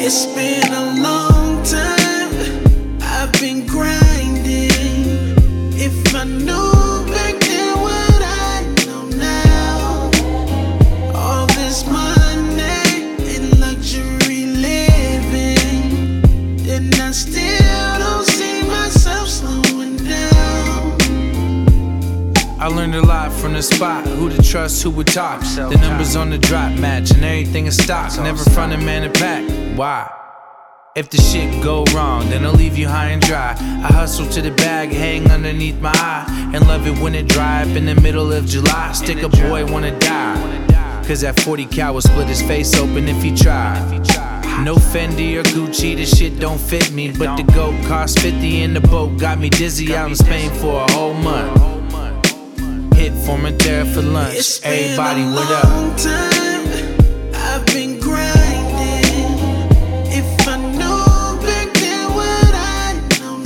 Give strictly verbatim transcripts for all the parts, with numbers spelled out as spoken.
It's been a long time, I've been grinding. If I knew back then what I know now, all this money and luxury living, then I still don't see myself slowing down. I learned a lot from the spot, who to trust, who would talk. The numbers on the drop match and everything is stock. Never front a man to pack, why? If the shit go wrong, then I'll leave you high and dry. I hustle to the bag, hang underneath my eye, and love it when it dry up in the middle of July. Stick a boy wanna die, cause that forty cal will split his face open if he tried. No Fendi or Gucci, this shit don't fit me, but the goat cost fifty and the boat got me dizzy out in Spain for a whole month. Hit Formentera for lunch, It's been everybody a what up? long time, I've been grinding. If I knew back then what I know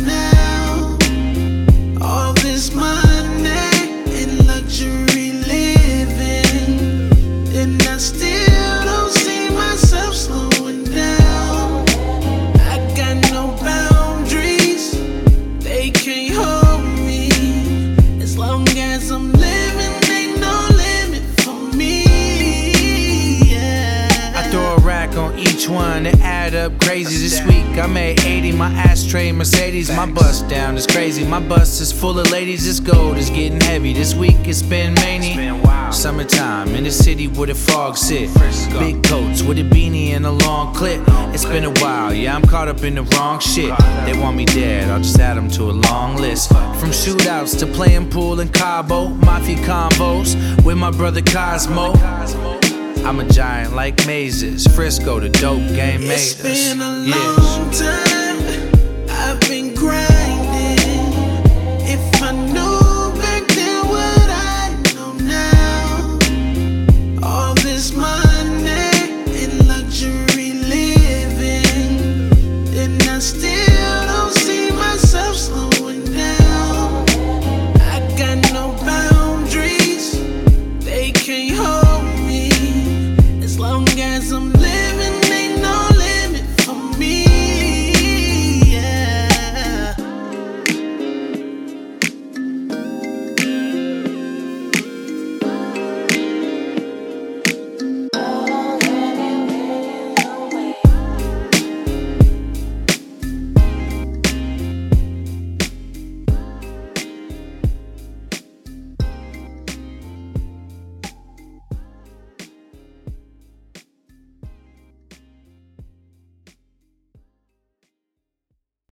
now, all this money and luxury living, then I still don't see myself slowing down. I got no boundaries, they can't hold me. As long as I'm living, ain't no limit for me. Yeah. I throw a rack on each one, it add up crazy. This week I made eighty, my ashtray Mercedes. My bust down is crazy, my bust is full of ladies. This gold is getting heavy, this week it's been many. Summertime in the city where the fog sit. Big coats with a beanie and a long clip. It's been a while, yeah, I'm caught up in the wrong shit. They want me dead, I'll just add them to a long list. From shootouts to playing pool in Cabo, Mafia convos with my brother Cosmo. I'm a giant like mazes, Frisco, the dope game made It's us. been a Yeah. long time.